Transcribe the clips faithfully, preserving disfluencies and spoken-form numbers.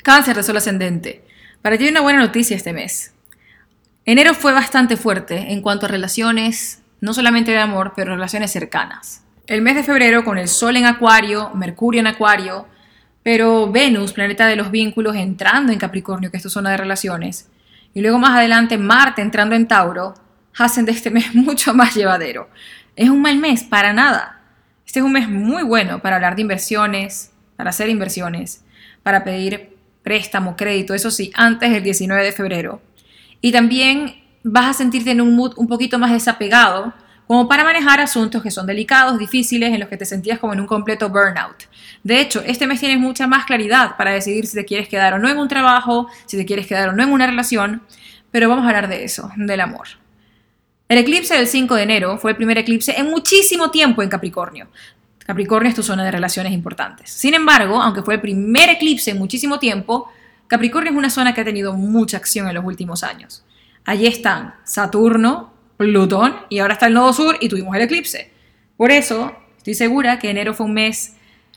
Cáncer de sol ascendente. Para ti hay una buena noticia este mes. Enero fue bastante fuerte en cuanto a relaciones, no solamente de amor, pero relaciones cercanas. El mes de febrero con el Sol en Acuario, Mercurio en Acuario, pero Venus, planeta de los vínculos, entrando en Capricornio, que es tu zona de relaciones, y luego más adelante Marte entrando en Tauro, hacen de este mes mucho más llevadero. Es un mal mes, para nada. Este es un mes muy bueno para hablar de inversiones, para hacer inversiones, para pedir préstamo, crédito, eso sí, antes del diecinueve de febrero. Y también vas a sentirte en un mood un poquito más desapegado, como para manejar asuntos que son delicados, difíciles, en los que te sentías como en un completo burnout. De hecho, este mes tienes mucha más claridad para decidir si te quieres quedar o no en un trabajo, si te quieres quedar o no en una relación, pero vamos a hablar de eso, del amor. El eclipse del cinco de enero fue el primer eclipse en muchísimo tiempo en Capricornio. Capricornio es tu zona de relaciones importantes. Sin embargo, aunque fue el primer eclipse en muchísimo tiempo, Capricornio es una zona que ha tenido mucha acción en los últimos años. Allí están Saturno, Plutón y ahora está el nodo sur y tuvimos el eclipse. Por eso, estoy segura que enero fue un mes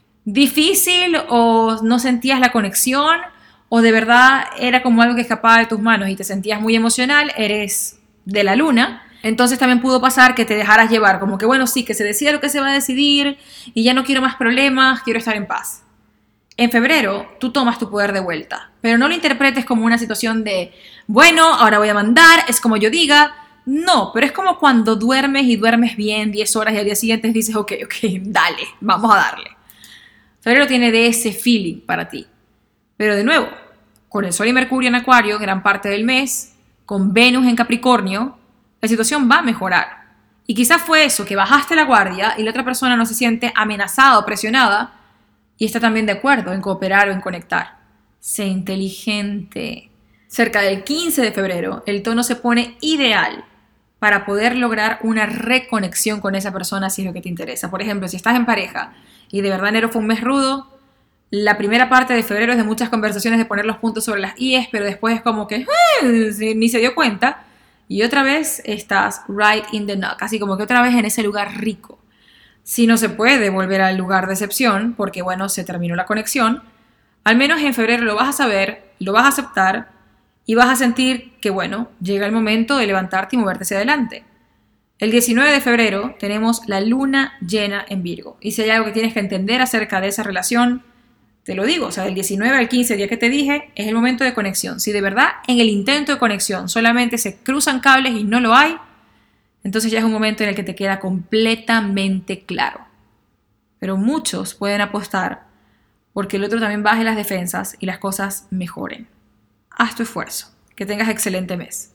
difícil o no sentías la conexión o de verdad era como algo que escapaba de tus manos y te sentías muy emocional, eres de la luna. Entonces también pudo pasar que te dejaras llevar, como que bueno, sí, que se decida lo que se va a decidir y ya no quiero más problemas, quiero estar en paz. En febrero, tú tomas tu poder de vuelta, pero no lo interpretes como una situación de, bueno, ahora voy a mandar, es como yo diga. No, pero es como cuando duermes y duermes bien diez horas y al día siguiente dices, ok, ok, dale, vamos a darle. Febrero tiene de ese feeling para ti. Pero de nuevo, con el Sol y Mercurio en Acuario, gran parte del mes, con Venus en Capricornio, la situación va a mejorar. Y quizás fue eso, que bajaste la guardia y la otra persona no se siente amenazada o presionada y está también de acuerdo en cooperar o en conectar. Sé inteligente. Cerca del quince de febrero, el tono se pone ideal para poder lograr una reconexión con esa persona si es lo que te interesa. Por ejemplo, si estás en pareja y de verdad enero fue un mes rudo, la primera parte de febrero es de muchas conversaciones de poner los puntos sobre las íes, pero después es como que eh, ni se dio cuenta. Y otra vez estás right in the knock, así como que otra vez en ese lugar rico. Si no se puede volver al lugar de excepción, porque bueno, se terminó la conexión, al menos en febrero lo vas a saber, lo vas a aceptar y vas a sentir que bueno, llega el momento de levantarte y moverte hacia adelante. El diecinueve de febrero tenemos la luna llena en Virgo. Y si hay algo que tienes que entender acerca de esa relación, te lo digo, o sea, del diecinueve al quince, día que te dije, es el momento de conexión. Si de verdad en el intento de conexión solamente se cruzan cables y no lo hay, entonces ya es un momento en el que te queda completamente claro. Pero muchos pueden apostar porque el otro también baje las defensas y las cosas mejoren. Haz tu esfuerzo. Que tengas excelente mes.